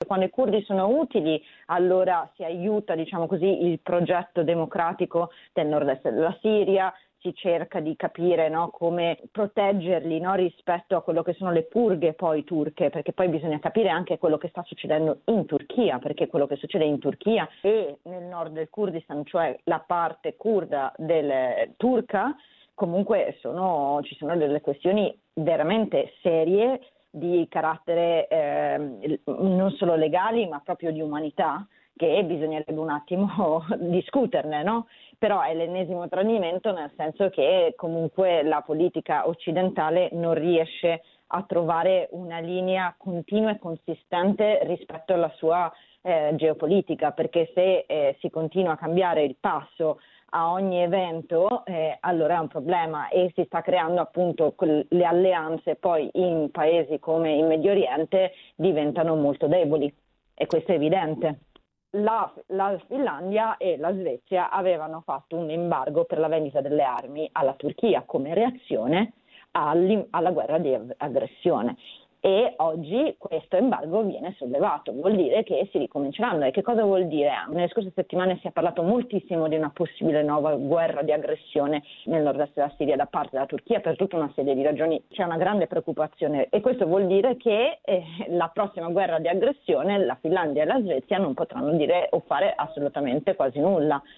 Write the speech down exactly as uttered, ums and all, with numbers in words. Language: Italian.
quando i curdi sono utili allora si aiuta, diciamo così, il progetto democratico del nord-est della Siria, si cerca di capire, no, come proteggerli, no, rispetto a quello che sono le purghe poi turche, perché poi bisogna capire anche quello che sta succedendo in Turchia, perché quello che succede in Turchia e nel nord del Kurdistan, cioè la parte curda del turca, comunque sono, ci sono delle questioni veramente serie di carattere eh, non solo legali ma proprio di umanità, che bisognerebbe un attimo discuterne, no? Però è l'ennesimo tradimento, nel senso che comunque la politica occidentale non riesce a trovare una linea continua e consistente rispetto alla sua eh, geopolitica, perché se eh, si continua a cambiare il passo a ogni evento, eh, allora è un problema e si sta creando appunto quel, le alleanze poi in paesi come il Medio Oriente diventano molto deboli e questo è evidente. La, la Finlandia e la Svezia avevano fatto un embargo per la vendita delle armi alla Turchia come reazione alla guerra di aggressione e oggi questo embargo viene sollevato, vuol dire che si ricominceranno. E che cosa vuol dire? Nelle scorse settimane si è parlato moltissimo di una possibile nuova guerra di aggressione nel nord-est della Siria da parte della Turchia per tutta una serie di ragioni. C'è una grande preoccupazione e questo vuol dire che eh, la prossima guerra di aggressione la Finlandia e la Svezia non potranno dire o fare assolutamente quasi nulla.